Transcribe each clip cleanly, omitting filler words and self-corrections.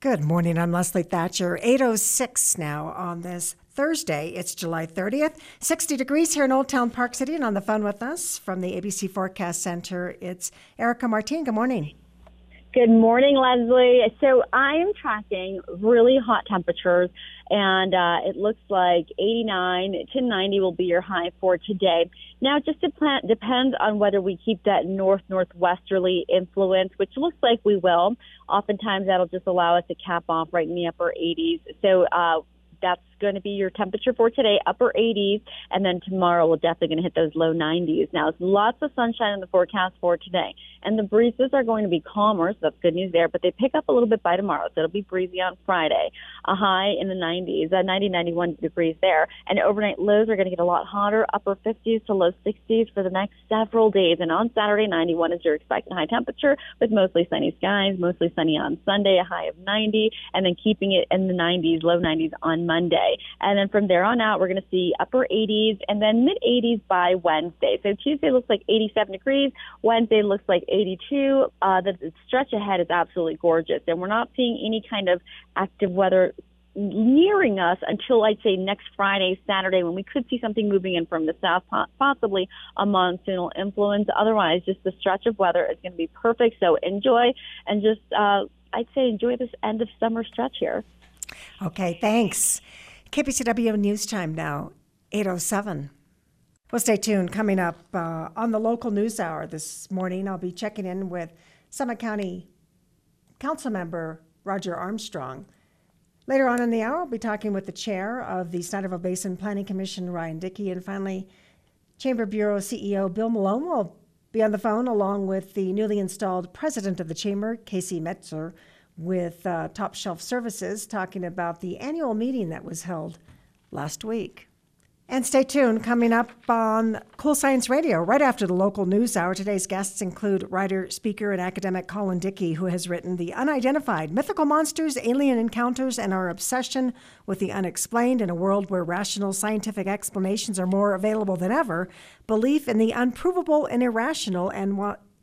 Good morning. I'm Leslie Thatcher. 8:06 now on this Thursday. It's July 30th. 60 degrees here in Old Town Park City. And on the phone with us from the ABC Forecast Center, it's Erica Martin. Good morning. Good morning, Leslie. So I am tracking really hot temperatures, and it looks like 89 to 90 will be your high for today. Now, it just depends on whether we keep that northwesterly influence, which looks like we will. Oftentimes, that'll just allow us to cap off right in the upper 80s. So that's going to be your temperature for today, upper 80s, and then tomorrow we're definitely going to hit those low 90s. Now, it's lots of sunshine in the forecast for today, and the breezes are going to be calmer, so that's good news there, but they pick up a little bit by tomorrow, so it'll be breezy on Friday, a high in the 90s, 90, 91 degrees there, and overnight lows are going to get a lot hotter, upper 50s to low 60s for the next several days, and on Saturday, 91 is your expected high temperature with mostly sunny skies, mostly sunny on Sunday, a high of 90, and then keeping it in the 90s, low 90s on Monday. And then from there on out, we're going to see upper 80s and then mid-80s by Wednesday. So Tuesday looks like 87 degrees. Wednesday looks like 82. The stretch ahead is absolutely gorgeous. And we're not seeing any kind of active weather nearing us until I'd say next Friday, Saturday, when we could see something moving in from the south, possibly a monsoonal influence. Otherwise, just the stretch of weather is going to be perfect. So enjoy and just, I'd say, enjoy this end of summer stretch here. Okay, thanks. KPCW News Time now, 8:07. Well, stay tuned. Coming up on the local news hour this morning, I'll be checking in with Summit County Council Member Roger Armstrong. Later on in the hour, I'll be talking with the chair of the Snyderville Basin Planning Commission, Ryan Dickey, and finally, Chamber Bureau CEO Bill Malone will be on the phone along with the newly installed president of the Chamber, Casey Metzer, with Top Shelf Services, talking about the annual meeting that was held last week. And stay tuned, coming up on Cool Science Radio, right after the local news hour. Today's guests include writer, speaker, and academic Colin Dickey, who has written The Unidentified, Mythical Monsters, Alien Encounters, and Our Obsession with the Unexplained. In a world where rational scientific explanations are more available than ever, belief in the unprovable and irrational and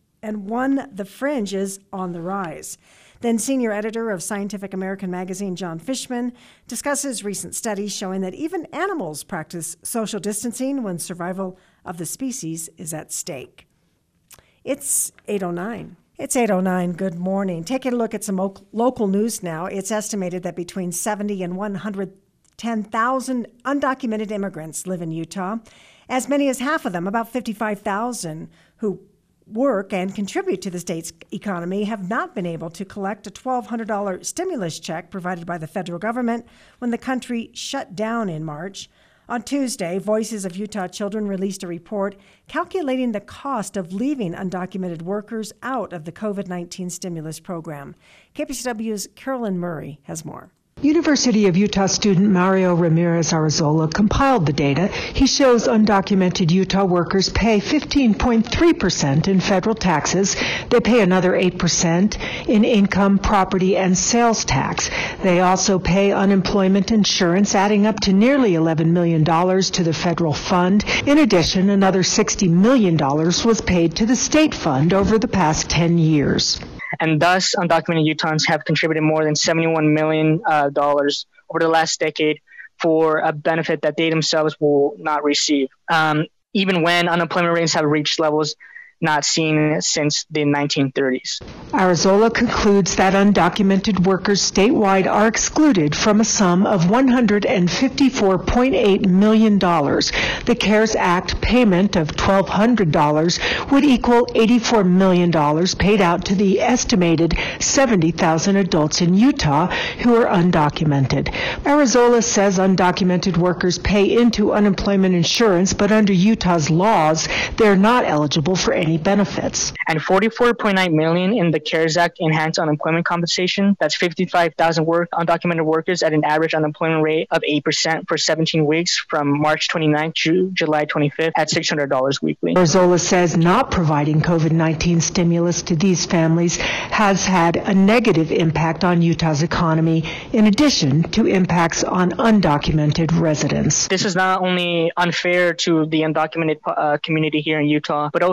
one the fringe is on the rise. Then senior editor of Scientific American magazine, John Fishman, discusses recent studies showing that even animals practice social distancing when survival of the species is at stake. It's 8:09. It's 8:09. Good morning. Taking a look at some local news now. It's estimated that between 70 and 110,000 undocumented immigrants live in Utah. As many as half of them, about 55,000, who work and contribute to the state's economy, have not been able to collect a $1,200 stimulus check provided by the federal government when the country shut down in March. On Tuesday, Voices of Utah Children released a report calculating the cost of leaving undocumented workers out of the COVID-19 stimulus program. KPCW's Carolyn Murray has more. University of Utah student Mario Ramirez Arrezola compiled the data. He shows undocumented Utah workers pay 15.3% in federal taxes. They pay another 8% in income, property, and sales tax. They also pay unemployment insurance, adding up to nearly $11 million to the federal fund. In addition, another $60 million was paid to the state fund over the past 10 years. And thus, undocumented Utahns have contributed more than $71 million over the last decade for a benefit that they themselves will not receive, even when unemployment rates have reached levels not seen since the 1930s. Arrezola concludes that undocumented workers statewide are excluded from a sum of $154.8 million. The CARES Act payment of $1,200 would equal $84 million paid out to the estimated 70,000 adults in Utah who are undocumented. Arrezola says undocumented workers pay into unemployment insurance, but under Utah's laws, they're not eligible for any benefits. And $44.9 million in the CARES Act enhanced unemployment compensation. That's 55,000 undocumented workers at an average unemployment rate of 8% for 17 weeks from March 29th to July 25th at $600 weekly. Arrezola says not providing COVID-19 stimulus to these families has had a negative impact on Utah's economy, in addition to impacts on undocumented residents. This is not only unfair to the undocumented community here in Utah, but also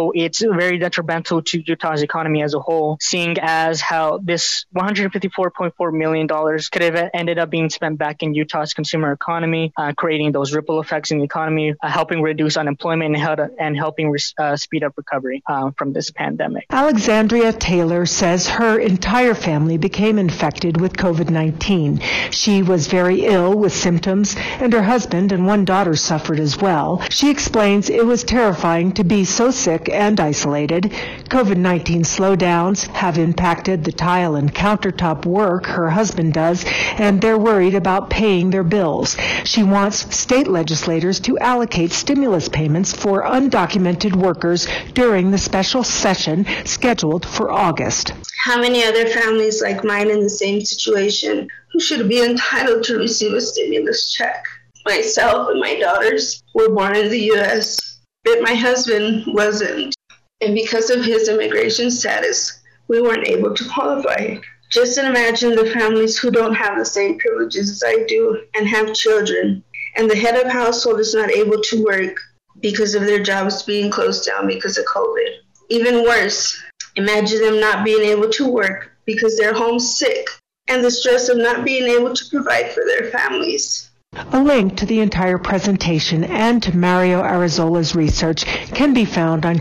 So it's very detrimental to Utah's economy as a whole, seeing as how this $154.4 million could have ended up being spent back in Utah's consumer economy, creating those ripple effects in the economy, helping reduce unemployment and helping speed up recovery from this pandemic. Alexandria Taylor says her entire family became infected with COVID-19. She was very ill with symptoms, and her husband and one daughter suffered as well. She explains it was terrifying to be so sick and isolated. COVID-19 slowdowns have impacted the tile and countertop work her husband does, and they're worried about paying their bills. She wants state legislators to allocate stimulus payments for undocumented workers during the special session scheduled for August. How many other families like mine in the same situation who should be entitled to receive a stimulus check? Myself and my daughters were born in the U.S., but my husband wasn't. And because of his immigration status, we weren't able to qualify. Just imagine the families who don't have the same privileges as I do and have children, and the head of household is not able to work because of their jobs being closed down because of COVID. Even worse, imagine them not being able to work because they're homesick and the stress of not being able to provide for their families. A link to the entire presentation and to Mario Arizola's research can be found on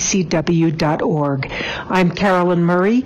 kpcw.org. I'm Carolyn Murray,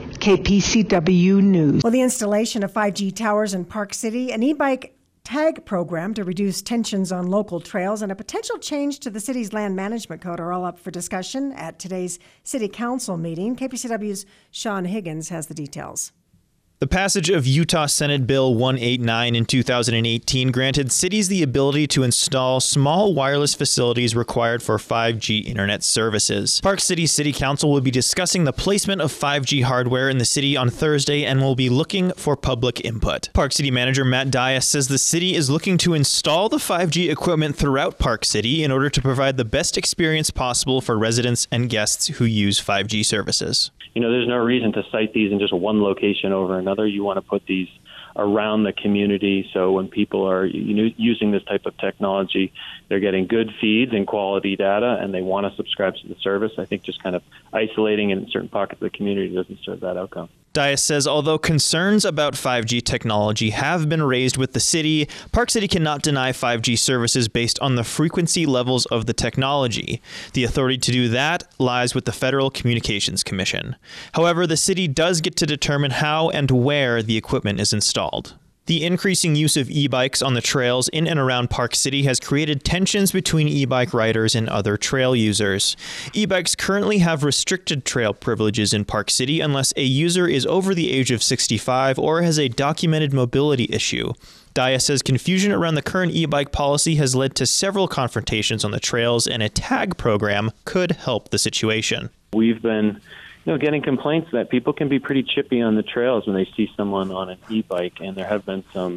KPCW News. Well, the installation of 5G towers in Park City, an e-bike tag program to reduce tensions on local trails, and a potential change to the city's land management code are all up for discussion at today's City Council meeting. KPCW's Sean Higgins has the details. The passage of Utah Senate Bill 189 in 2018 granted cities the ability to install small wireless facilities required for 5G internet services. Park City City Council will be discussing the placement of 5G hardware in the city on Thursday and will be looking for public input. Park City Manager Matt Dias says the city is looking to install the 5G equipment throughout Park City in order to provide the best experience possible for residents and guests who use 5G services. There's no reason to site these in just one location over another. You want to put these around the community, so when people are using this type of technology, they're getting good feeds and quality data, and they want to subscribe to the service. I think just kind of isolating in certain pockets of the community doesn't serve that outcome. Dias says although concerns about 5G technology have been raised with the city, Park City cannot deny 5G services based on the frequency levels of the technology. The authority to do that lies with the Federal Communications Commission. However, the city does get to determine how and where the equipment is installed. The increasing use of e-bikes on the trails in and around Park City has created tensions between e-bike riders and other trail users. E-bikes currently have restricted trail privileges in Park City unless a user is over the age of 65 or has a documented mobility issue. Dias says confusion around the current e-bike policy has led to several confrontations on the trails, and a tag program could help the situation. We've been getting complaints that people can be pretty chippy on the trails when they see someone on an e-bike, and there have been some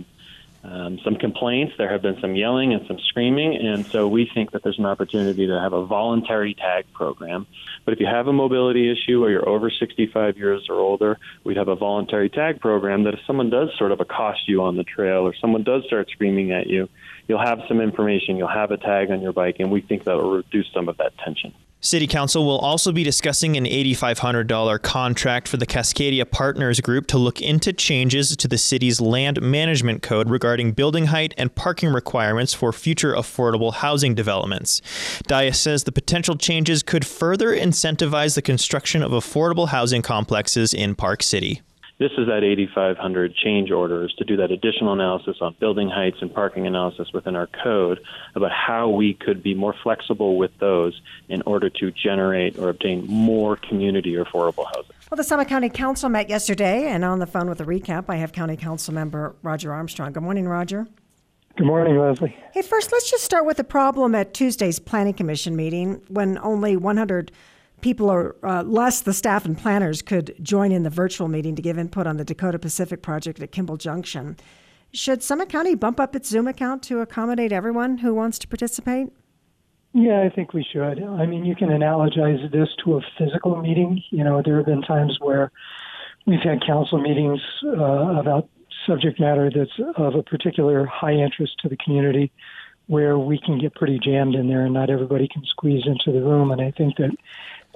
complaints, there have been some yelling and some screaming, and so we think that there's an opportunity to have a voluntary tag program. But if you have a mobility issue or you're over 65 years or older, we'd have a voluntary tag program that if someone does sort of accost you on the trail or someone does start screaming at you, you'll have some information, you'll have a tag on your bike, and we think that will reduce some of that tension. City Council will also be discussing an $8,500 contract for the Cascadia Partners Group to look into changes to the city's land management code regarding building height and parking requirements for future affordable housing developments. Dias says the potential changes could further incentivize the construction of affordable housing complexes in Park City. This is that 8,500 change orders to do that additional analysis on building heights and parking analysis within our code about how we could be more flexible with those in order to generate or obtain more community or affordable housing. Well, the Summit County Council met yesterday, and on the phone with a recap, I have County Council member Roger Armstrong. Good morning, Roger. Good morning, Leslie. Hey, first, let's just start with the problem at Tuesday's Planning Commission meeting when only 100 people or less the staff and planners could join in the virtual meeting to give input on the Dakota Pacific project at Kimball Junction. Should Summit County bump up its Zoom account to accommodate everyone who wants to participate? Yeah, I think we should. I mean, you can analogize this to a physical meeting. There have been times where we've had council meetings about subject matter that's of a particular high interest to the community where we can get pretty jammed in there and not everybody can squeeze into the room. And I think that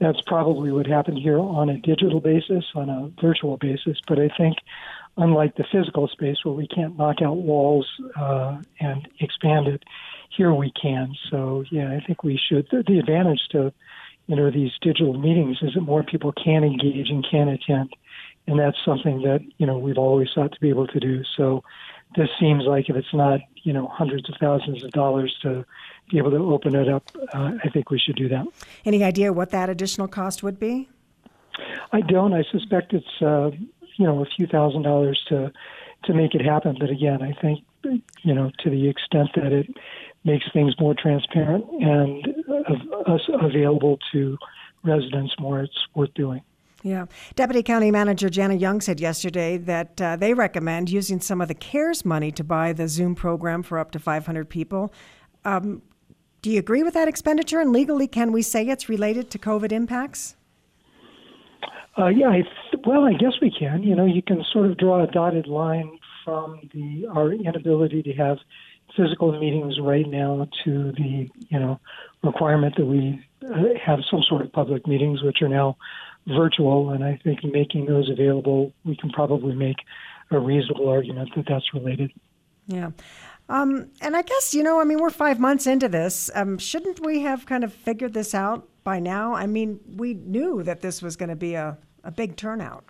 that's probably what happened here on a digital basis, on a virtual basis. But I think, unlike the physical space where we can't knock out walls and expand it, here we can. So, yeah, I think we should. The advantage to, these digital meetings is that more people can engage and can attend. And that's something that, we've always thought to be able to do. So this seems like if it's not, hundreds of thousands of dollars to be able to open it up, I think we should do that. Any idea what that additional cost would be? I don't. I suspect it's, a few $1,000s to make it happen. But again, I think, to the extent that it makes things more transparent and available to residents more, it's worth doing. Yeah. Deputy County Manager Jana Young said yesterday that they recommend using some of the CARES money to buy the Zoom program for up to 500 people. Do you agree with that expenditure? And legally, can we say it's related to COVID impacts? Yeah, I guess we can. You can sort of draw a dotted line from our inability to have physical meetings right now to the, requirement that we have some sort of public meetings, which are now virtual. And I think making those available, we can probably make a reasonable argument that that's related. Yeah. And I guess, we're 5 months into this. Shouldn't we have kind of figured this out by now? I mean, we knew that this was going to be a big turnout.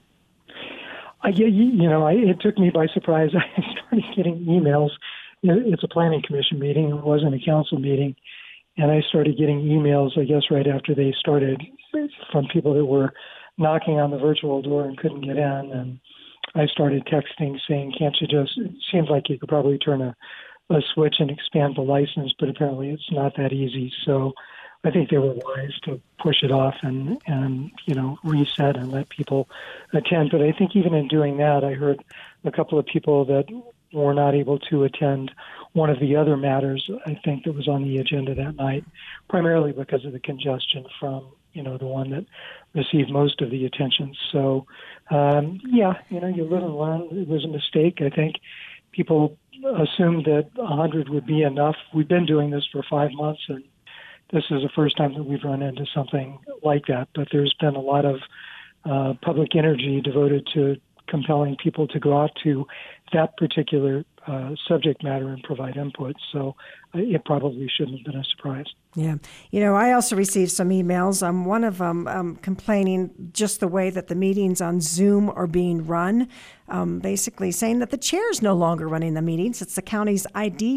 It took me by surprise. I started getting emails. It's a planning commission meeting. It wasn't a council meeting. And I started getting emails, I guess, right after they started from people that were knocking on the virtual door and couldn't get in. And I started texting saying, it seems like you could probably turn a switch and expand the license, but apparently it's not that easy. So I think they were wise to push it off and reset and let people attend. But I think even in doing that, I heard a couple of people that were not able to attend one of the other matters, I think, that was on the agenda that night, primarily because of the congestion from, the one that received most of the attention. So, you live and learn. It was a mistake. I think people assumed that 100 would be enough. We've been doing this for 5 months, and this is the first time that we've run into something like that. But there's been a lot of public energy devoted to compelling people to go out to that particular subject matter and provide input. So it probably shouldn't have been a surprise. Yeah. I also received some emails, one of them complaining just the way that the meetings on Zoom are being run, basically saying that the chair's no longer running the meetings. It's the county's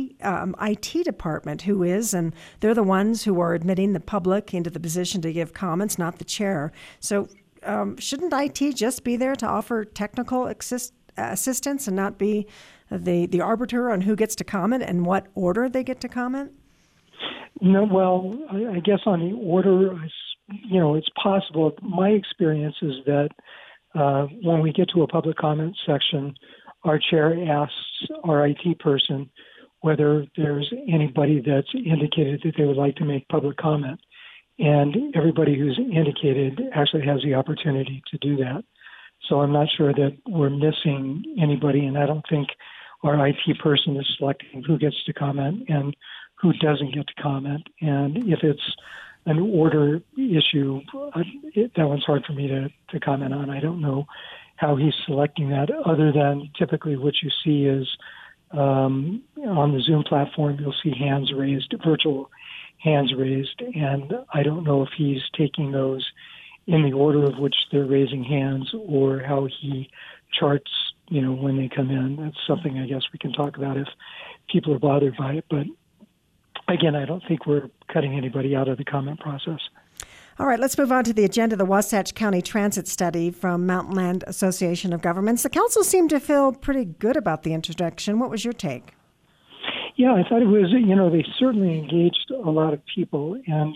IT department who is, and they're the ones who are admitting the public into the position to give comments, not the chair. So shouldn't IT just be there to offer technical assistance and not be the arbiter on who gets to comment and what order they get to comment? No, well, I guess on the order, it's possible. My experience is that when we get to a public comment section, our chair asks our IT person whether there's anybody that's indicated that they would like to make public comment. And everybody who's indicated actually has the opportunity to do that. So I'm not sure that we're missing anybody, and I don't think our IT person is selecting who gets to comment and who doesn't get to comment. And if it's an order issue, that one's hard for me to comment on. I don't know how he's selecting that, other than typically what you see is on the Zoom platform, you'll see hands raised, virtual hands raised, and I don't know if he's taking those in the order of which they're raising hands or how he charts, when they come in. That's something I guess we can talk about if people are bothered by it. But again, I don't think we're cutting anybody out of the comment process. All right, let's move on to the agenda, the Wasatch County Transit Study from Mountain Land Association of Governments. The council seemed to feel pretty good about the introduction. What was your take? Yeah, I thought it was, they certainly engaged a lot of people. And,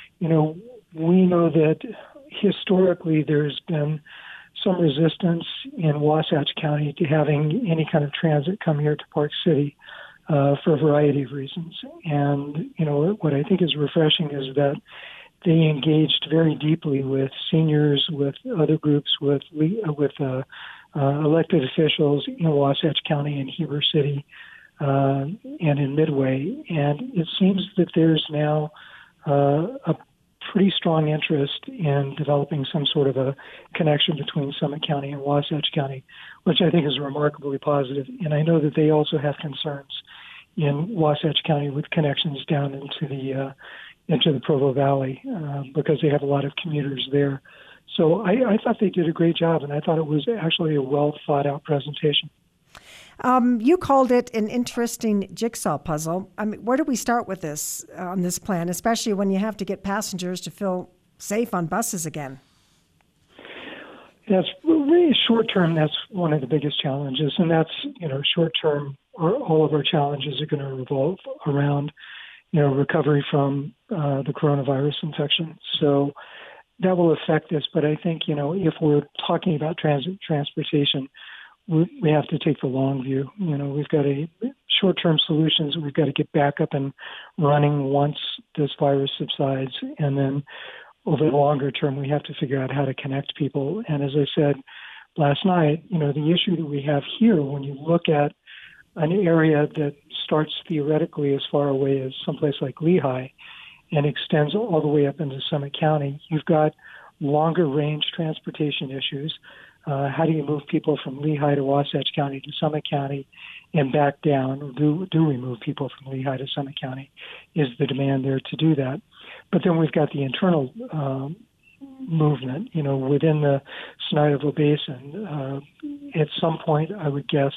we know that historically there's been some resistance in Wasatch County to having any kind of transit come here to Park City for a variety of reasons. And, what I think is refreshing is that they engaged very deeply with seniors, with other groups, with elected officials in Wasatch County and Heber City and in Midway. And it seems that there's now a pretty strong interest in developing some sort of a connection between Summit County and Wasatch County, which I think is remarkably positive. And I know that they also have concerns in Wasatch County with connections down into the Provo Valley because they have a lot of commuters there. So I thought they did a great job, and I thought it was actually a well thought out presentation. You called it an interesting jigsaw puzzle. I mean, where do we start with this on this plan, especially when you have to get passengers to feel safe on buses again? That's really short term. That's one of the biggest challenges, and that's short term. All of our challenges are going to revolve around recovery from the coronavirus infection. So that will affect us. But I think if we're talking about transportation, we have to take the long view. We've got short-term solutions. We've got to get back up and running once this virus subsides. And then over the longer term, we have to figure out how to connect people. And as I said last night, the issue that we have here, when you look at an area that starts theoretically as far away as someplace like Lehigh and extends all the way up into Summit County, you've got longer range transportation issues. How do you move people from Lehigh to Wasatch County to Summit County and back down? Or do we move people from Lehigh to Summit County? Is the demand there to do that? But then we've got the internal movement, within the Shenandoah Basin. At some point, I would guess,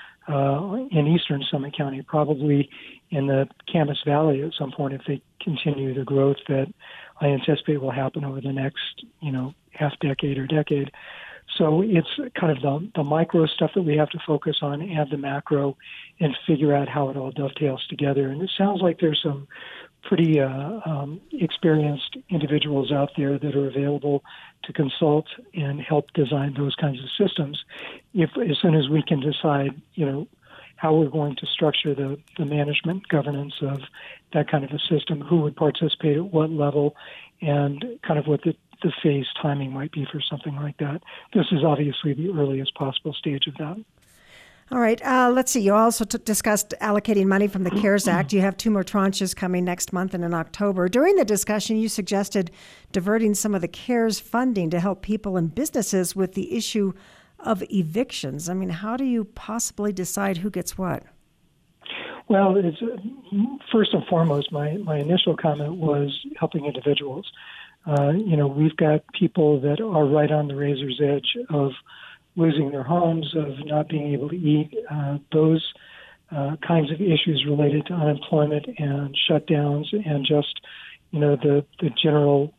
in eastern Summit County, probably in the Camas Valley at some point, if they continue the growth that I anticipate will happen over the next, half decade or decade. So it's kind of the micro stuff that we have to focus on and the macro and figure out how it all dovetails together. And it sounds like there's some pretty experienced individuals out there that are available to consult and help design those kinds of systems. As soon as we can decide, how we're going to structure the management governance of that kind of a system, who would participate at what level, and kind of what the phase timing might be for something like that. This is obviously the earliest possible stage of that. All right. Let's see. You also discussed allocating money from the CARES Act. You have 2 more tranches coming next month and in October. During the discussion, you suggested diverting some of the CARES funding to help people and businesses with the issue of evictions. I mean, how do you possibly decide who gets what? Well, it's, first and foremost, my initial comment was helping individuals. We've got people that are right on the razor's edge of losing their homes, of not being able to eat, those kinds of issues related to unemployment and shutdowns and just, the general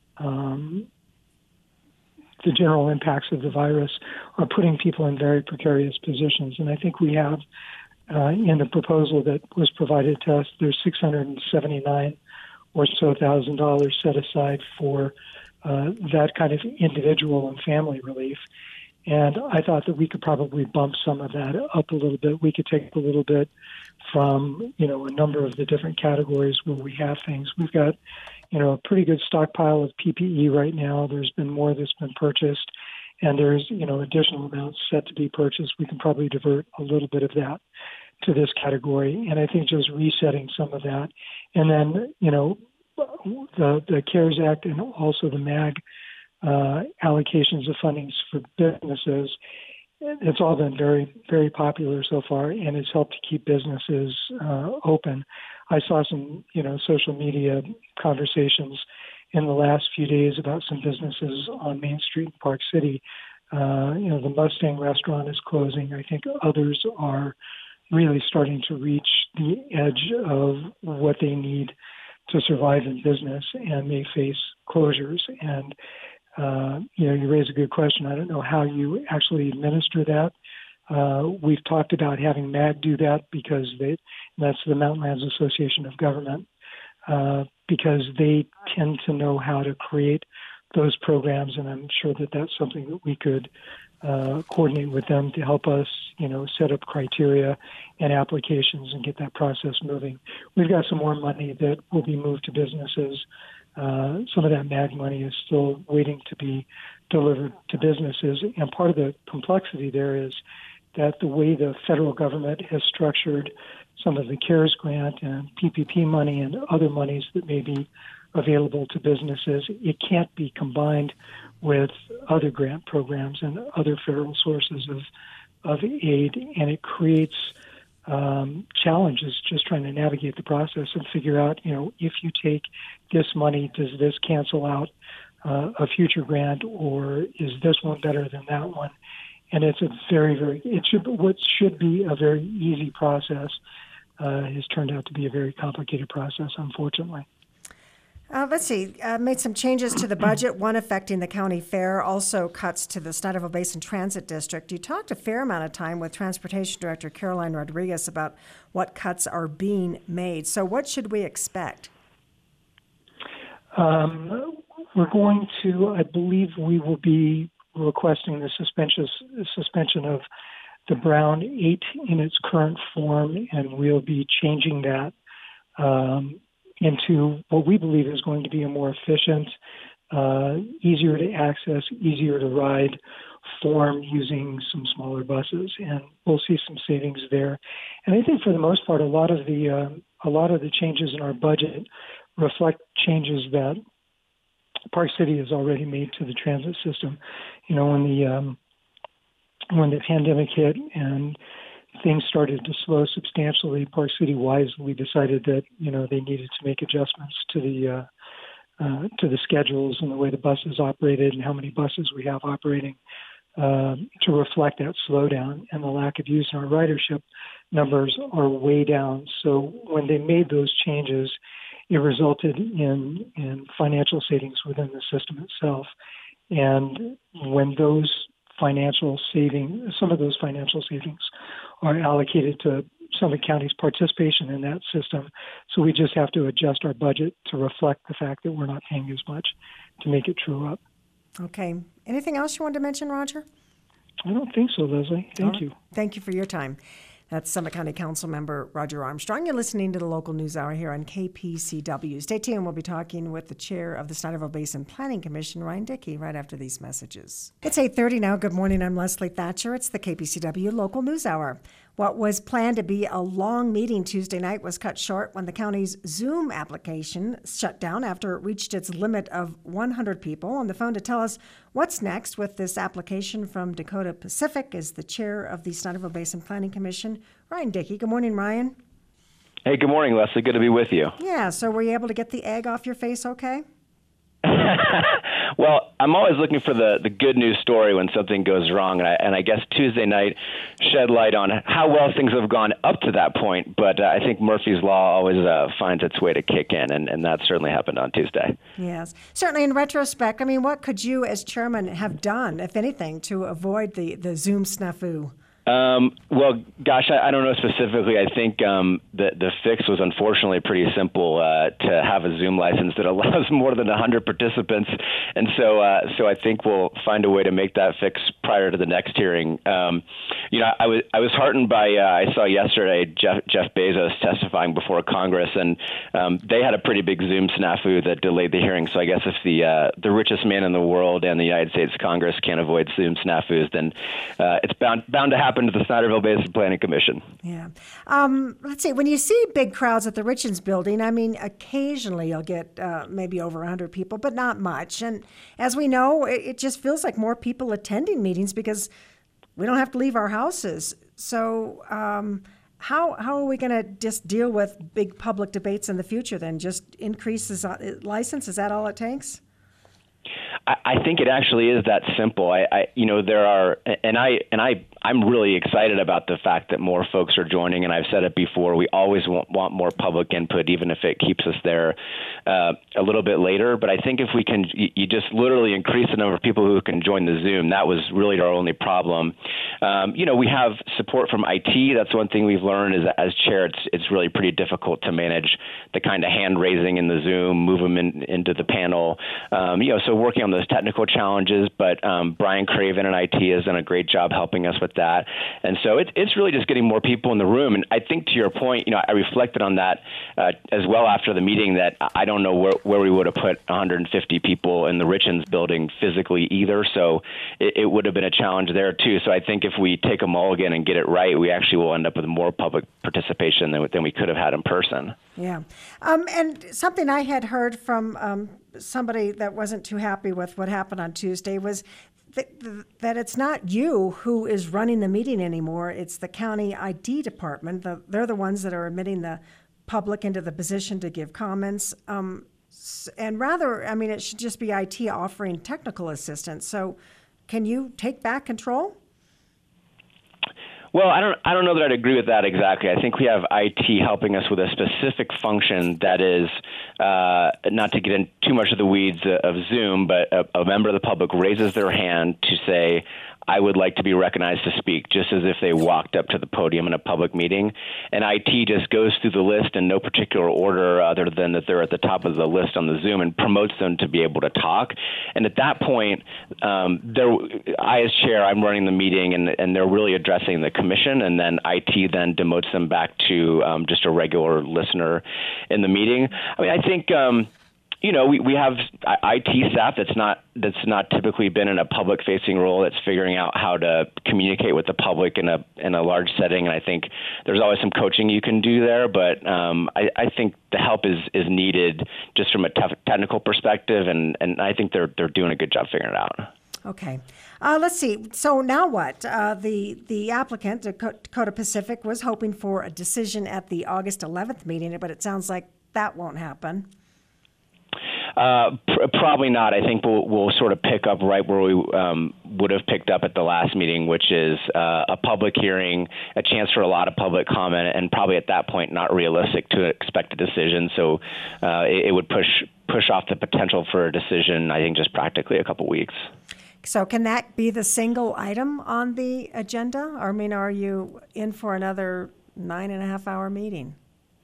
impacts of the virus are putting people in very precarious positions. And I think we have, in the proposal that was provided to us, there's $679 or so $1,000 set aside for that kind of individual and family relief. And I thought that we could probably bump some of that up a little bit. We could take a little bit from, a number of the different categories where we have things. We've got, a pretty good stockpile of PPE right now. There's been more that's been purchased, and there's, additional amounts set to be purchased. We can probably divert a little bit of that to this category. And I think just resetting some of that. And then, the CARES Act and also the MAG allocations of fundings for businesses, it's all been very, very popular so far, and it's helped to keep businesses open. I saw some, social media conversations in the last few days about some businesses on Main Street in Park City. The Mustang restaurant is closing. I think others are really starting to reach the edge of what they need to survive in business and may face closures. And you raise a good question. I don't know how you actually administer that. We've talked about having MAG do that because that's the Mountain Lands Association of Government, because they tend to know how to create those programs, and I'm sure that that's something that we could coordinate with them to help us, set up criteria and applications and get that process moving. We've got some more money that will be moved to businesses. Some of that MAG money is still waiting to be delivered to businesses. And part of the complexity there is that the way the federal government has structured some of the CARES grant and PPP money and other monies that may be available to businesses. It can't be combined with other grant programs and other federal sources of aid, and it creates challenges just trying to navigate the process and figure out, if you take this money, does this cancel out a future grant, or is this one better than that one? And it's a what should be a very easy process has turned out to be a very complicated process, unfortunately. Let's see, made some changes to the budget, one affecting the county fair, also cuts to the Sniderville Basin Transit District. You talked a fair amount of time with Transportation Director Caroline Rodriguez about what cuts are being made. So what should we expect? We're going to, I believe we will be requesting the suspension of the Brown 8 in its current form, and we'll be changing that into what we believe is going to be a more efficient, easier to access, easier to ride form using some smaller buses, and we'll see some savings there. And I think for the most part, a lot of the changes in our budget reflect changes that Park City has already made to the transit system. When the pandemic hit and things started to slow substantially, Park City wisely decided that they needed to make adjustments to the schedules and the way the buses operated and how many buses we have operating to reflect that slowdown and the lack of use. Our ridership numbers are way down. So when they made those changes, it resulted in financial savings within the system itself. And when some of those financial savings are allocated to Summit County's participation in that system. So we just have to adjust our budget to reflect the fact that we're not paying as much to make it true up. Okay. Anything else you wanted to mention, Roger? I don't think so, Leslie. Thank you. Thank you for your time. That's Summit County Council Member Roger Armstrong. You're listening to the Local News Hour here on KPCW. Stay tuned. We'll be talking with the chair of the Sniderville Basin Planning Commission, Ryan Dickey, right after these messages. It's 8:30 now. Good morning. I'm Leslie Thatcher. It's the KPCW Local News Hour. What was planned to be a long meeting Tuesday night was cut short when the county's Zoom application shut down after it reached its limit of 100 people. On the phone to tell us what's next with this application from Dakota Pacific is the chair of the Sniderville Basin Planning Commission, Ryan Dickey. Good morning, Ryan. Hey, good morning, Leslie. Good to be with you. Yeah, so were you able to get the egg off your face okay? Well, I'm always looking for the good news story when something goes wrong, and I guess Tuesday night shed light on how well things have gone up to that point, but I think Murphy's Law always finds its way to kick in, and that certainly happened on Tuesday. Yes. Certainly in retrospect, I mean, what could you as chairman have done, if anything, to avoid the Zoom snafu? Well, gosh, I don't know specifically. I think the fix was unfortunately pretty simple to have a Zoom license that allows more than 100 participants, and so I think we'll find a way to make that fix prior to the next hearing. I was heartened by I saw yesterday Jeff Bezos testifying before Congress, and they had a pretty big Zoom snafu that delayed the hearing. So I guess if the richest man in the world and the United States Congress can't avoid Zoom snafus, then it's bound to happen to the Sniderville Basin Planning Commission. Yeah. Let's see. When you see big crowds at the Richens building, I mean, occasionally you'll get maybe over 100 people, but not much. And as we know, it just feels like more people attending meetings because we don't have to leave our houses. So how are we going to just deal with big public debates in the future then? Just increases license? Is that all it takes? I think it actually is that simple. There are, and I'm really excited about the fact that more folks are joining. And I've said it before, we always want more public input, even if it keeps us there a little bit later. But I think if we can, you just literally increase the number of people who can join the Zoom. That was really our only problem. We have support from IT. That's one thing we've learned is that as chair, it's really pretty difficult to manage the kind of hand raising in the Zoom, move them into the panel. So working on those technical challenges, but Brian Craven and IT has done a great job helping us with that. And so it's really just getting more people in the room. And I think to your point, I reflected on that as well after the meeting, that I don't know where we would have put 150 people in the Richens building physically either. So it would have been a challenge there too. So I think if we take a mulligan and get it right, we actually will end up with more public participation than we could have had in person. Yeah. And something I had heard from somebody that wasn't too happy with what happened on Tuesday was that it's not you who is running the meeting anymore. It's the county ID department. They're the ones that are admitting the public into the position to give comments. And rather, it should just be IT offering technical assistance. So can you take back control? Well, I don't know that I'd agree with that exactly. I think we have IT helping us with a specific function that is, not to get in too much of the weeds of Zoom, but a member of the public raises their hand to say, I would like to be recognized to speak, just as if they walked up to the podium in a public meeting. And IT just goes through the list in no particular order other than that they're at the top of the list on the Zoom and promotes them to be able to talk. And at that point, I as chair, I'm running the meeting, and they're really addressing the commission, and then IT then demotes them back to just a regular listener in the meeting. I think we have IT staff that's not typically been in a public facing role, that's figuring out how to communicate with the public in a large setting. And I think there's always some coaching you can do there, but I think the help is needed just from a technical perspective, and I think they're doing a good job figuring it out. Okay. Let's see. So now what? The applicant, Dakota Pacific, was hoping for a decision at the August 11th meeting, but it sounds like that won't happen. Probably not. I think we'll sort of pick up right where we would have picked up at the last meeting, which is a public hearing, a chance for a lot of public comment, and probably at that point not realistic to expect a decision. So it would push off the potential for a decision, I think, just practically a couple weeks. So can that be the single item on the agenda? Or, are you in for another 9.5-hour meeting?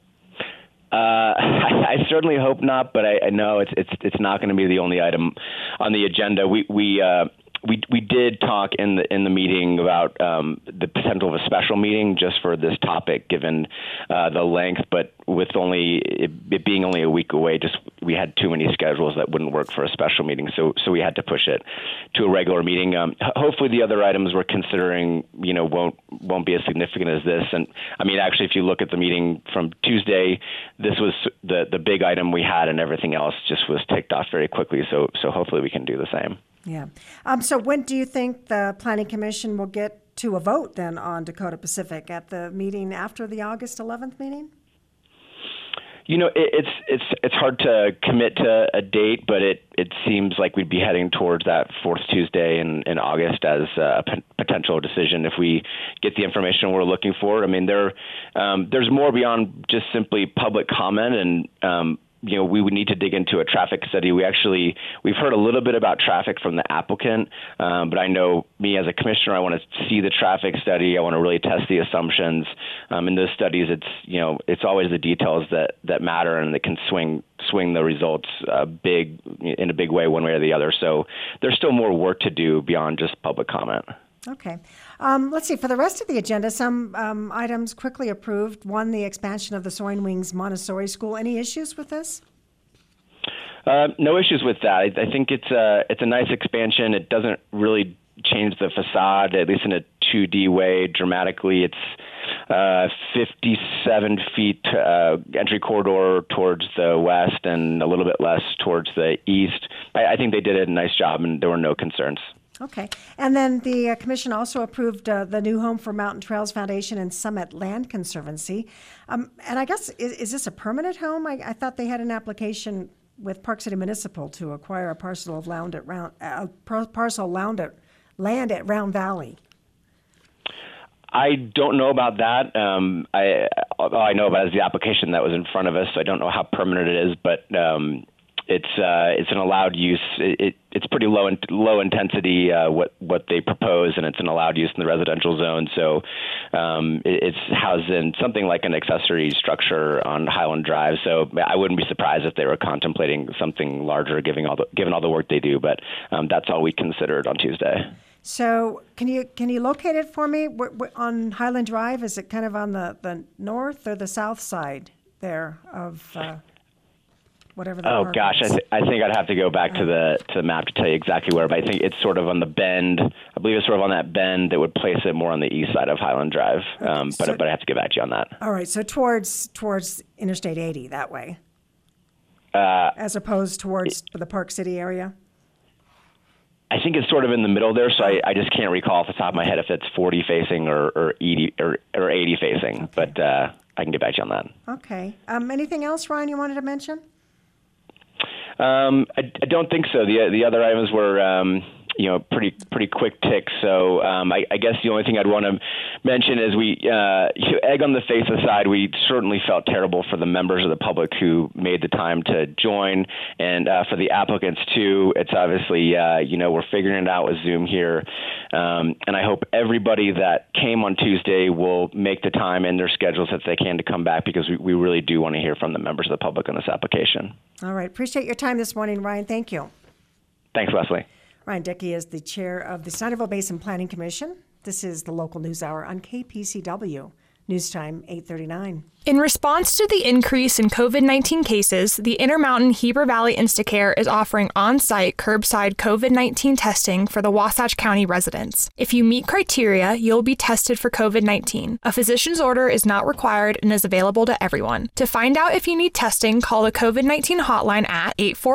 I certainly hope not, but I know it's not going to be the only item on the agenda. We did talk in the meeting about the potential of a special meeting just for this topic, given the length, but with it being only a week away, we had too many schedules that wouldn't work for a special meeting, so we had to push it to a regular meeting. Hopefully, the other items we're considering, won't be as significant as this. And actually, if you look at the meeting from Tuesday, this was the big item we had, and everything else just was ticked off very quickly. So hopefully, we can do the same. Yeah. So when do you think the Planning Commission will get to a vote then on Dakota Pacific? At the meeting after the August 11th meeting? It's hard to commit to a date, but it seems like we'd be heading towards that fourth Tuesday in August as a potential decision if we get the information we're looking for. There's more beyond just simply public comment, and we would need to dig into a traffic study. We've heard a little bit about traffic from the applicant, but I know me as a commissioner, I want to see the traffic study. I want to really test the assumptions. In those studies, it's always the details that matter, and that can swing the results in a big way one way or the other. So there's still more work to do beyond just public comment. Okay. Let's see. For the rest of the agenda, some items quickly approved. One, the expansion of the Soaring Wings Montessori School. Any issues with this? No issues with that. I think it's a nice expansion. It doesn't really change the facade, at least in a 2D way, dramatically. It's 57 feet entry corridor towards the west and a little bit less towards the east. I think they did a nice job, and there were no concerns. Okay. And then the commission also approved the new home for Mountain Trails Foundation and Summit Land Conservancy. And I guess, is this a permanent home? I thought they had an application with Park City Municipal to acquire a parcel of land at land at Round Valley. I don't know about that. All I know about is the application that was in front of us. So I don't know how permanent it is, but it's an allowed use. It's pretty low intensity what they propose, and it's an allowed use in the residential zone. So it's housed in something like an accessory structure on Highland Drive. So I wouldn't be surprised if they were contemplating something larger, given all the work they do. But that's all we considered on Tuesday. So can you locate it for me on Highland Drive? Is it kind of on the north or the south side there of whatever the park gosh, is? I think I'd have to go back to the map to tell you exactly where, but I think it's sort of on the bend. I believe it's sort of on that bend that would place it more on the east side of Highland Drive. Okay, but I have to get back to you on that. All right, so towards Interstate 80 that way, as opposed towards the Park City area? I think it's sort of in the middle there, so I just can't recall off the top of my head if it's 40 facing or 80 facing, okay. But I can get back to you on that. Okay. Anything else, Ryan, you wanted to mention? I don't think so. The other items were pretty quick ticks. So I guess the only thing I'd want to mention is egg on the face aside, we certainly felt terrible for the members of the public who made the time to join, and for the applicants too. It's obviously we're figuring it out with Zoom here, and I hope everybody that came on Tuesday will make the time in their schedules if they can to come back, because we really do want to hear from the members of the public on this application. All right. Appreciate your time this morning, Ryan. Thank you. Thanks, Leslie. Ryan Dickey is the chair of the Snyderville Basin Planning Commission. This is the local news hour on KPCW. News time 8:39. In response to the increase in COVID-19 cases, the Intermountain Heber Valley Instacare is offering on-site curbside COVID-19 testing for the Wasatch County residents. If you meet criteria, you'll be tested for COVID-19. A physician's order is not required and is available to everyone. To find out if you need testing, call the COVID-19 hotline at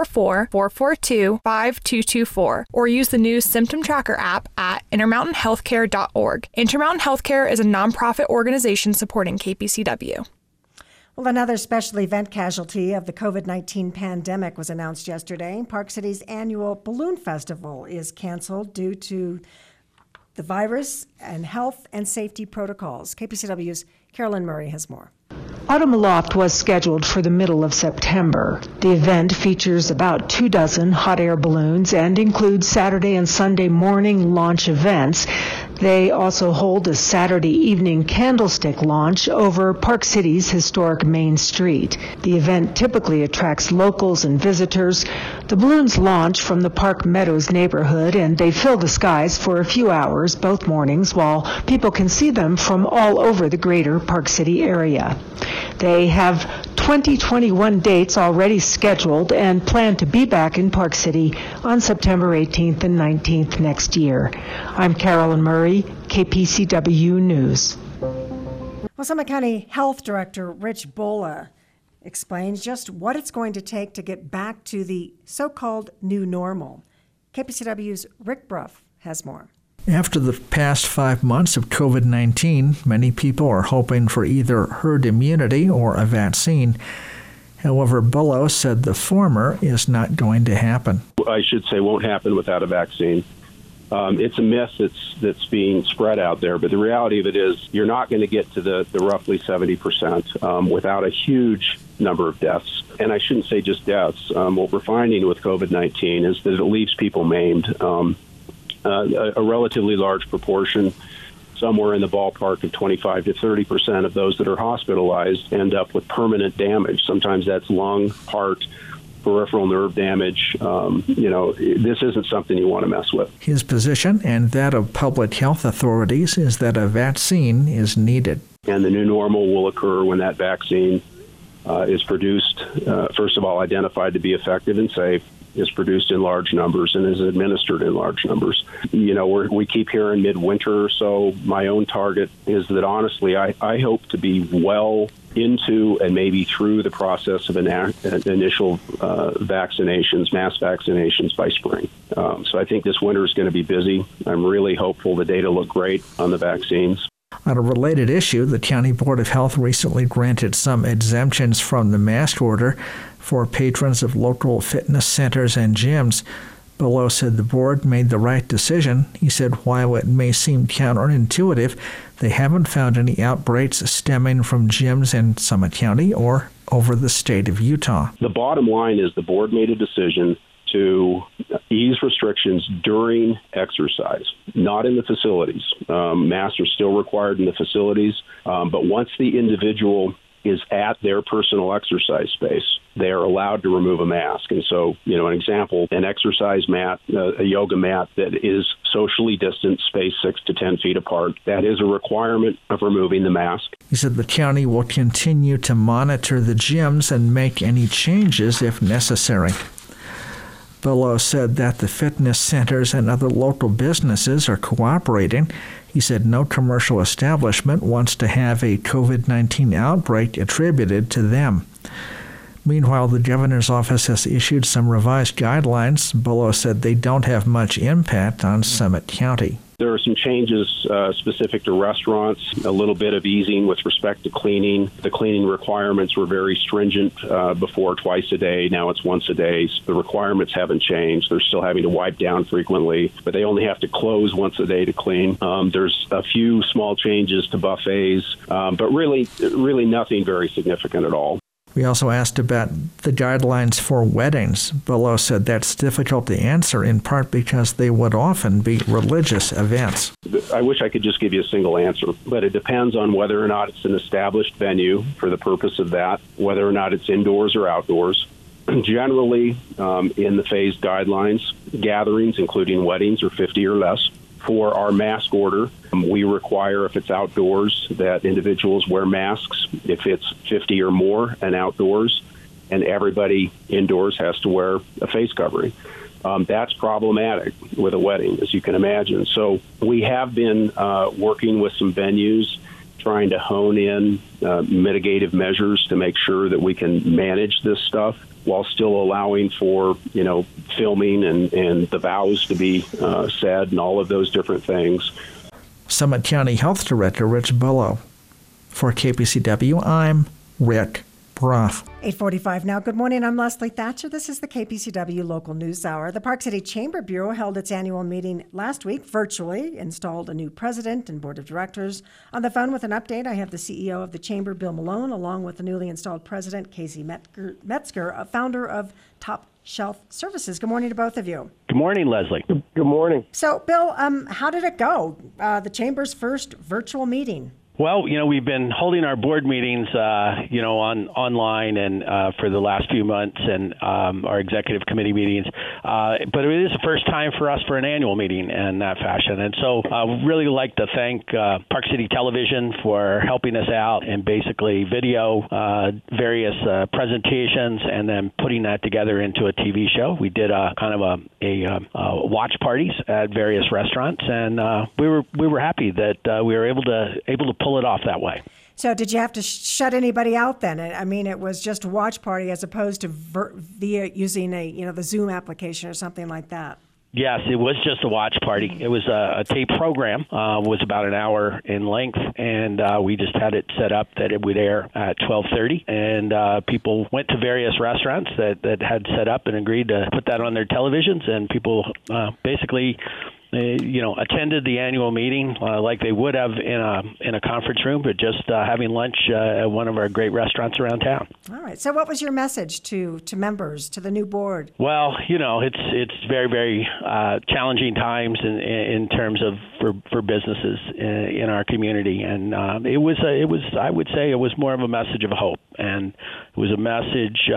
844-442-5224 or use the new Symptom Tracker app at intermountainhealthcare.org. Intermountain Healthcare is a nonprofit organization supporting KPCW. Well, another special event casualty of the COVID-19 pandemic was announced yesterday. Park City's annual Balloon Festival is canceled due to the virus and health and safety protocols. KPCW's Carolyn Murray has more. Autumn Aloft was scheduled for the middle of September. The event features about 24 hot air balloons and includes Saturday and Sunday morning launch events. They also hold a Saturday evening candlestick launch over Park City's historic Main Street. The event typically attracts locals and visitors. The balloons launch from the Park Meadows neighborhood, and they fill the skies for a few hours both mornings, while people can see them from all over the greater Park City area. They have 2021 dates already scheduled and plan to be back in Park City on September 18th and 19th next year. I'm Carolyn Murray, KPCW News. Well, Summit County Health Director Rich Bola explains just what it's going to take to get back to the so-called new normal. KPCW's Rick Bruff has more. After the past 5 months of COVID-19, many people are hoping for either herd immunity or a vaccine. However, Bullough said the former is not going to happen. I should say won't happen without a vaccine. It's a myth that's being spread out there, but the reality of it is you're not going to get to the roughly 70% without a huge number of deaths. And I shouldn't say just deaths. What we're finding with COVID-19 is that it leaves people maimed. A relatively large proportion, somewhere in the ballpark of 25 to 30% of those that are hospitalized end up with permanent damage. Sometimes that's lung, heart, peripheral nerve damage. This isn't something you want to mess with. His position and that of public health authorities is that a vaccine is needed. And the new normal will occur when that vaccine is produced, first of all, identified to be effective and safe, is produced in large numbers and is administered in large numbers. We keep hearing midwinter or so. My own target is that, honestly, I hope to be well into and maybe through the process of initial vaccinations, mass vaccinations by spring. So I think this winter is going to be busy. I'm really hopeful the data look great on the vaccines. On a related issue, the County Board of Health recently granted some exemptions from the mask order for patrons of local fitness centers and gyms. Bullough said the board made the right decision. He said while it may seem counterintuitive, they haven't found any outbreaks stemming from gyms in Summit County or over the state of Utah. The bottom line is the board made a decision to ease restrictions during exercise, not in the facilities. Masks are still required in the facilities, but once the individual is at their personal exercise space, they are allowed to remove a mask. And so, an example, an exercise mat, a yoga mat that is socially distanced, spaced 6 to 10 feet apart, that is a requirement of removing the mask. He said the county will continue to monitor the gyms and make any changes if necessary. Bello said that the fitness centers and other local businesses are cooperating. He said no commercial establishment wants to have a COVID-19 outbreak attributed to them. Meanwhile, the governor's office has issued some revised guidelines. Bello said they don't have much impact on Summit County. There are some changes specific to restaurants, a little bit of easing with respect to cleaning. The cleaning requirements were very stringent before, twice a day. Now it's once a day. So the requirements haven't changed. They're still having to wipe down frequently, but they only have to close once a day to clean. There's a few small changes to buffets, but really nothing very significant at all. We also asked about the guidelines for weddings. Bello said that's difficult to answer, in part because they would often be religious events. I wish I could just give you a single answer, but it depends on whether or not it's an established venue for the purpose of that, whether or not it's indoors or outdoors. Generally, in the phased guidelines, gatherings, including weddings, are 50 or less. For our mask order, we require, if it's outdoors, that individuals wear masks. If it's 50 or more and outdoors, and everybody indoors has to wear a face covering. That's problematic with a wedding, as you can imagine. So we have been working with some venues, trying to hone in mitigative measures to make sure that we can manage this stuff while still allowing for, filming and the vows to be said and all of those different things. Summit County Health Director Rich Bello. For KPCW, I'm Rick Broth. 8:45 now. Good morning. I'm Leslie Thatcher. This is the KPCW Local News Hour. The Park City Chamber Bureau held its annual meeting last week virtually, installed a new president and board of directors. On the phone with an update, I have the CEO of the Chamber, Bill Malone, along with the newly installed president, Casey Metzger, a founder of Top Shelf Services. Good morning to both of you. Good morning, Leslie. Good morning. So, Bill, how did it go? The Chamber's first virtual meeting. Well, we've been holding our board meetings, online and for the last few months, and our executive committee meetings. But it is the first time for us for an annual meeting in that fashion. And so I really like to thank Park City Television for helping us out and basically video various presentations and then putting that together into a TV show. We did a watch parties at various restaurants, and we were happy that we were able to pull it off that way. So did you have to shut anybody out then? I mean, it was just a watch party as opposed to via using the Zoom application or something like that. Yes, it was just a watch party. It was a tape program. Was about an hour in length, and we just had it set up that it would air at 12:30. And people went to various restaurants that had set up and agreed to put that on their televisions, and people basically attended the annual meeting like they would have in a conference room, but just having lunch at one of our great restaurants around town. All right. So what was your message to members, to the new board? Well, it's very, very challenging times in terms of for businesses in our community, and I would say it was more of a message of hope, and it was a message.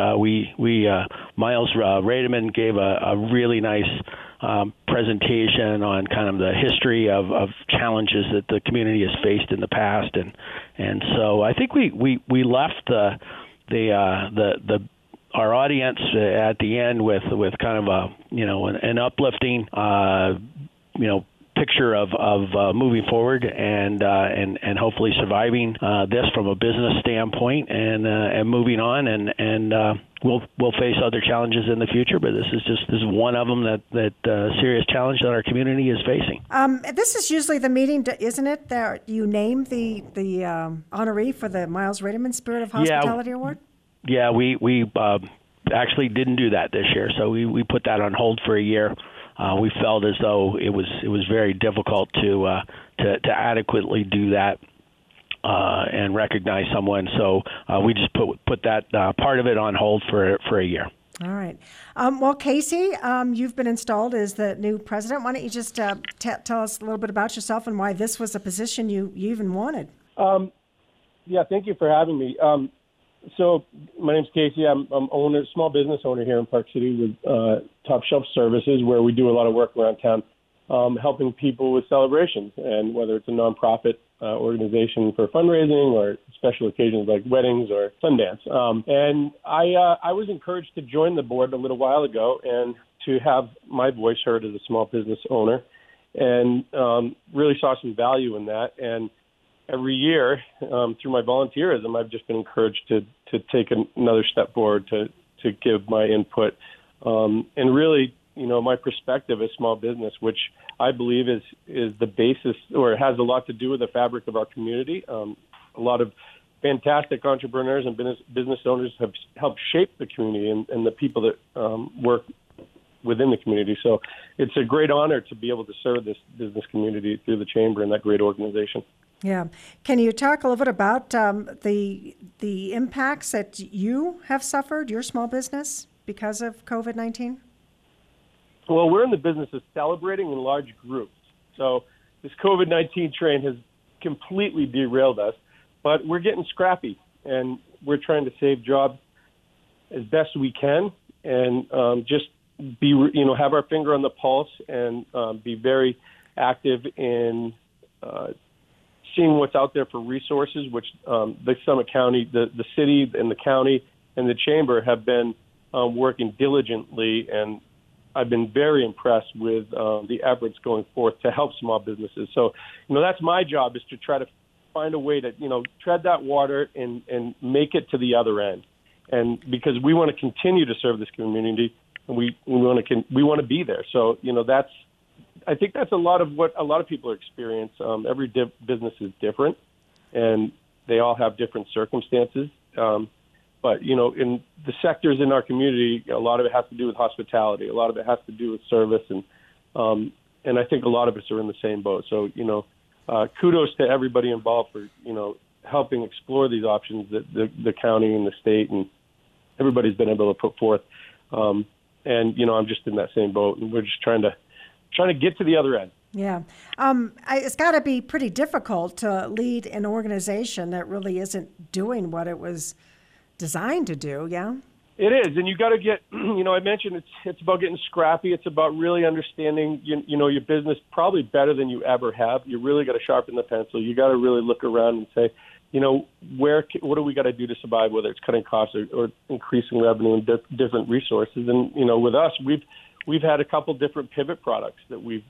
Miles Rademan gave a really nice presentation on kind of the history of challenges that the community has faced in the past, and so I think we left our audience at the end with kind of an uplifting picture of moving forward and hopefully surviving this from a business standpoint and moving on and we'll face other challenges in the future, but this is one of them that serious challenge that our community is facing. This is usually the meeting, isn't it? That you name the honoree for the Miles Rademan Spirit of Hospitality Award. Yeah, we actually didn't do that this year, so we put that on hold for a year. We felt as though it was very difficult to adequately do that. and recognize someone. So we just put that part of it on hold for a year. All right. Well, Casey, you've been installed as the new president. Why don't you just tell us a little bit about yourself and why this was a position you even wanted? Yeah, thank you for having me. So my name's Casey. I'm small business owner here in Park City with Top Shelf Services, where we do a lot of work around town, helping people with celebrations, and whether it's a nonprofit organization for fundraising or special occasions like weddings or Sundance. And I was encouraged to join the board a little while ago and to have my voice heard as a small business owner, and really saw some value in that. And every year, through my volunteerism, I've just been encouraged to take another step forward to give my input. And really, my perspective as small business, which I believe is the basis, or has a lot to do with the fabric of our community. A lot of fantastic entrepreneurs and business owners have helped shape the community and the people that work within the community. So it's a great honor to be able to serve this business community through the Chamber and that great organization. Yeah. Can you talk a little bit about the impacts that you have suffered, your small business, because of COVID-19? Well, we're in the business of celebrating in large groups. So this COVID-19 train has completely derailed us, but we're getting scrappy, and we're trying to save jobs as best we can, and just have our finger on the pulse and be very active in seeing what's out there for resources, which the Summit County, the city and the county and the Chamber have been working diligently, and I've been very impressed with the efforts going forth to help small businesses. So, that's my job, is to try to find a way to, tread that water and make it to the other end. And because we want to continue to serve this community, and we want to be there. So, I think that's a lot of what a lot of people experience. Every business is different, and they all have different circumstances. But, in the sectors in our community, a lot of it has to do with hospitality. A lot of it has to do with service. And I think a lot of us are in the same boat. So, kudos to everybody involved for, helping explore these options that the county and the state and everybody's been able to put forth. And, I'm just in that same boat, and we're just trying to get to the other end. Yeah. It's got to be pretty difficult to lead an organization that really isn't doing what it was designed to do, yeah? It is, and you got to get, I mentioned it's about getting scrappy. It's about really understanding, your business probably better than you ever have. You really got to sharpen the pencil. You got to really look around and say, what do we got to do to survive, whether it's cutting costs or increasing revenue and different resources. And, with us, we've had a couple different pivot products that we've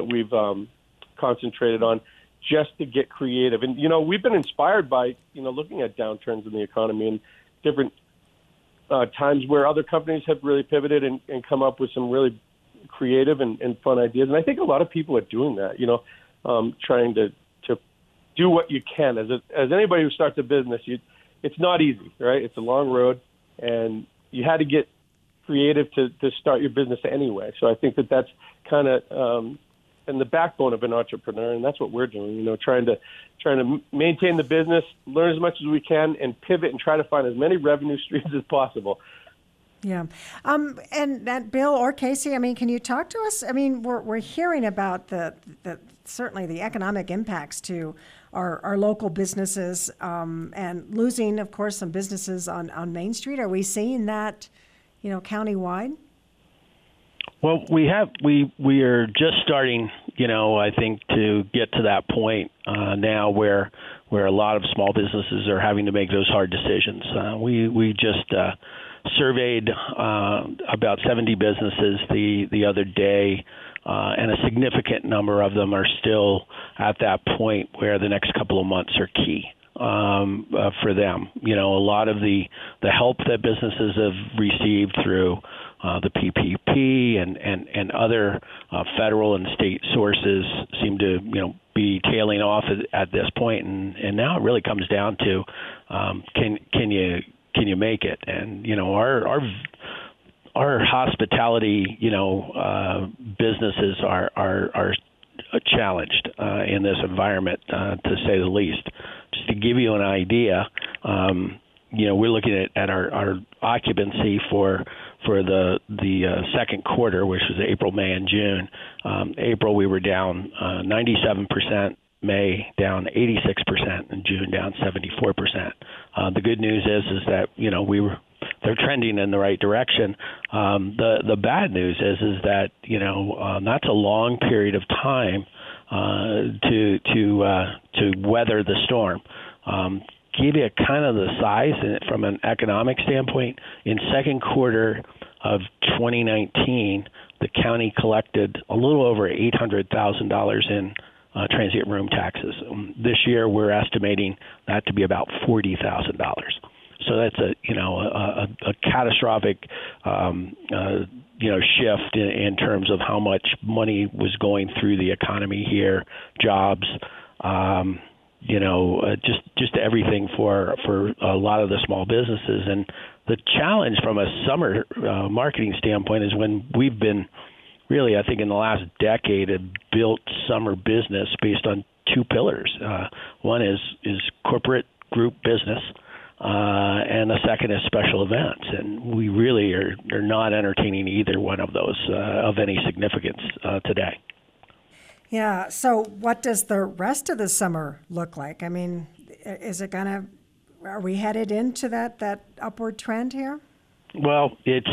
concentrated on just to get creative. And, we've been inspired by, looking at downturns in the economy and different times where other companies have really pivoted and come up with some really creative and fun ideas. And I think a lot of people are doing that, trying to do what you can. As anybody who starts a business, it's not easy, right? It's a long road, and you had to get creative to start your business anyway. So I think that's kind of and the backbone of an entrepreneur, and that's what we're doing. Trying to maintain the business, learn as much as we can, and pivot and try to find as many revenue streams as possible. Yeah, and that Bill or Casey, can you talk to us? We're hearing about the certainly the economic impacts to our local businesses, and losing, of course, some businesses on Main Street. Are we seeing that, countywide? Well, we are just starting, I think, to get to that point now where a lot of small businesses are having to make those hard decisions. We just surveyed about 70 businesses the other day, and a significant number of them are still at that point where the next couple of months are key for them. A lot of the help that businesses have received through the PPP and other federal and state sources seem to be tailing off at this point, and now it really comes down to can you make it? And our hospitality businesses are challenged in this environment, to say the least. Just to give you an idea, we're looking at our occupancy for the second quarter, which was April, May, and June. April we were down 97%. May down 86%, and June down 74%. The good news is that they're trending in the right direction. The bad news is that that's a long period of time to weather the storm. Give you kind of the size from an economic standpoint. In second quarter of 2019, the county collected a little over $800,000 in transient room taxes. This year, we're estimating that to be about $40,000. So that's a catastrophic shift in terms of how much money was going through the economy here, jobs, just everything for a lot of the small businesses. And the challenge from a summer marketing standpoint is when we've been really, I think in the last decade, have built summer business based on two pillars. One is corporate group business, and the second is special events. And we really are not entertaining either one of those of any significance today. Yeah. So what does the rest of the summer look like? I mean, are we headed into that upward trend here? Well, it's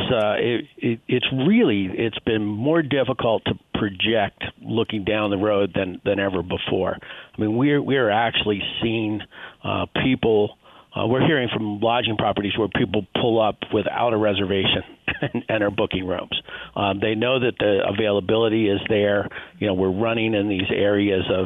been more difficult to project looking down the road than ever before. I mean, we're actually seeing people. We're hearing from lodging properties where people pull up without a reservation and are booking rooms. They know that the availability is there. We're running in these areas of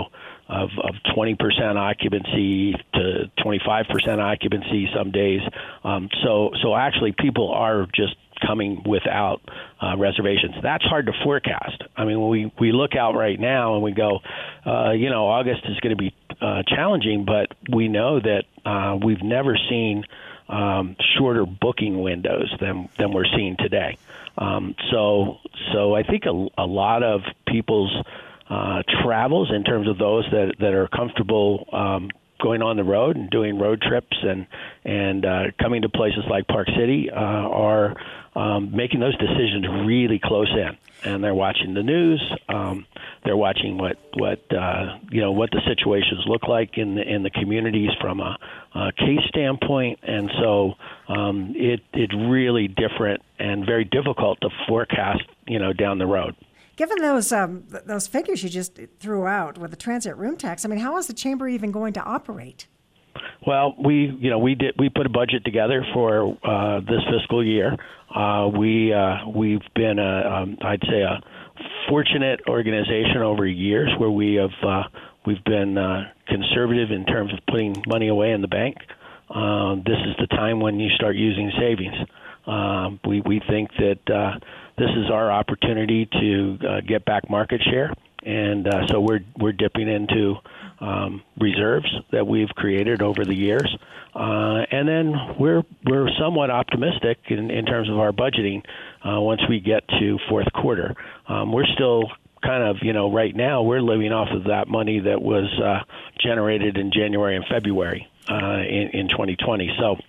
20% occupancy to 25% occupancy some days. So actually people are just coming without reservations. That's hard to forecast. I mean, when we look out right now and we go, August is going to be challenging, but we know that we've never seen shorter booking windows than we're seeing today. So I think a lot of people's travels in terms of those that are comfortable going on the road and doing road trips and coming to places like Park City are making those decisions really close in, and they're watching the news. They're watching what the situations look like in the communities from a case standpoint, and so it's really different and very difficult to forecast down the road. Given those figures you just threw out with the transient room tax, I mean, how is the chamber even going to operate? Well, we put a budget together for this fiscal year. We've been I'd say a fortunate organization over years where we've been conservative in terms of putting money away in the bank. This is the time when you start using savings. We think that this is our opportunity to get back market share, and so we're dipping into reserves that we've created over the years, and then we're somewhat optimistic in terms of our budgeting once we get to fourth quarter. We're still kind of right now we're living off of that money that was generated in January and February in 2020. So.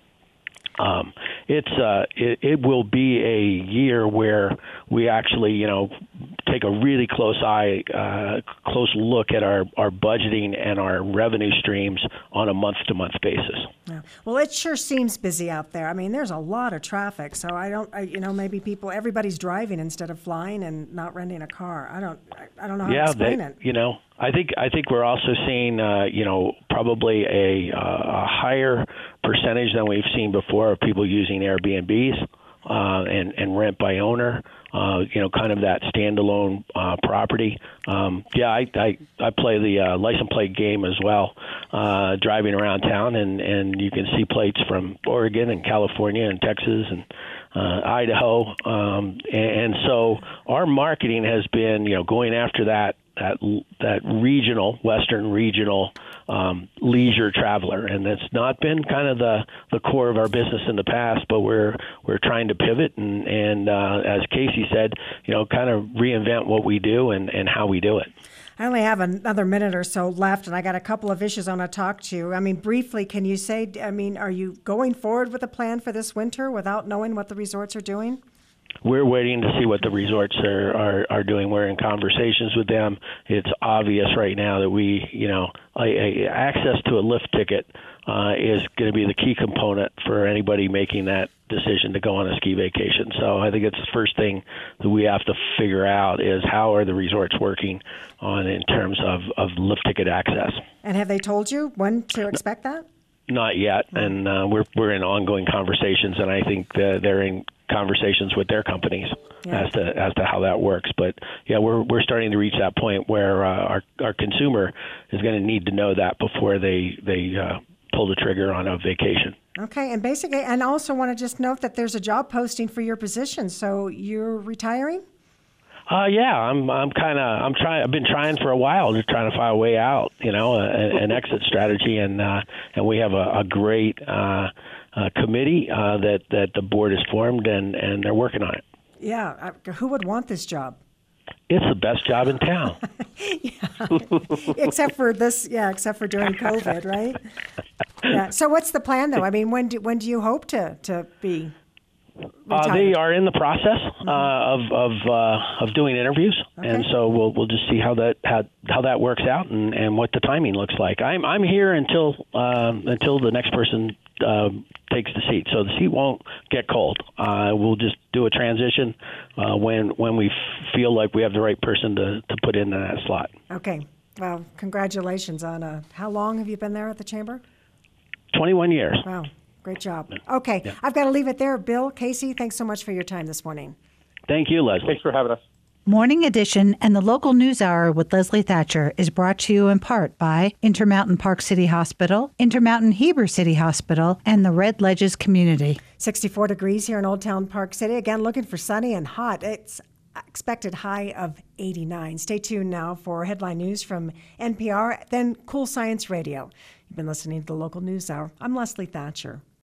It will be a year where we actually, take a really close look at our budgeting and our revenue streams on a month-to-month basis. Yeah. Well, it sure seems busy out there. I mean, there's a lot of traffic, so maybe everybody's driving instead of flying and not renting a car. I don't know how to explain it. I think we're also seeing, probably a higher percentage than we've seen before of people using Airbnbs and rent by owner. Kind of that standalone property. I play the license plate game as well, driving around town, and you can see plates from Oregon and California and Texas and Idaho, and so our marketing has been, going after that regional, Western regional leisure traveler, and that's not been kind of the core of our business in the past. But we're trying to pivot and as Casey said, kind of reinvent what we do and how we do it. I only have another minute or so left, and I got a couple of issues I want to talk to you. I mean, briefly, can you say, are you going forward with a plan for this winter without knowing what the resorts are doing? We're waiting to see what the resorts are doing. We're in conversations with them. It's obvious right now that access to a lift ticket is going to be the key component for anybody making that decision to go on a ski vacation. So I think it's the first thing that we have to figure out is how are the resorts working on in terms of lift ticket access. And have they told you when to expect that? Not yet, and we're in ongoing conversations, and I think they're in conversations with their companies as to how that works. But yeah, we're starting to reach that point where our consumer is going to need to know that before they pull the trigger on a vacation. Okay, and basically, and I also want to just note that there's a job posting for your position. So you're retiring? I've been trying for a while to try to find a way out, an exit strategy, and we have a great committee that the board has formed, and they're working on it. Yeah, who would want this job? It's the best job in town. Except for during COVID, right? Yeah. So what's the plan, though? I mean, when do you hope to be retired? They are in the process of doing interviews, and so we'll just see how that works out and what the timing looks like. I'm here until the next person takes the seat, so the seat won't get cold. We'll just do a transition when we feel like we have the right person to put in that slot. Okay. Well, congratulations on how long have you been there at the Chamber? 21 years. Wow. Great job. Okay. Yeah. I've got to leave it there. Bill, Casey, thanks so much for your time this morning. Thank you, Leslie. Thanks for having us. Morning Edition and the local news hour with Leslie Thatcher is brought to you in part by Intermountain Park City Hospital, Intermountain Heber City Hospital, and the Red Ledges community. 64 degrees here in Old Town Park City. Again, looking for sunny and hot. It's expected high of 89. Stay tuned now for headline news from NPR, then Cool Science Radio. You've been listening to the local news hour. I'm Leslie Thatcher.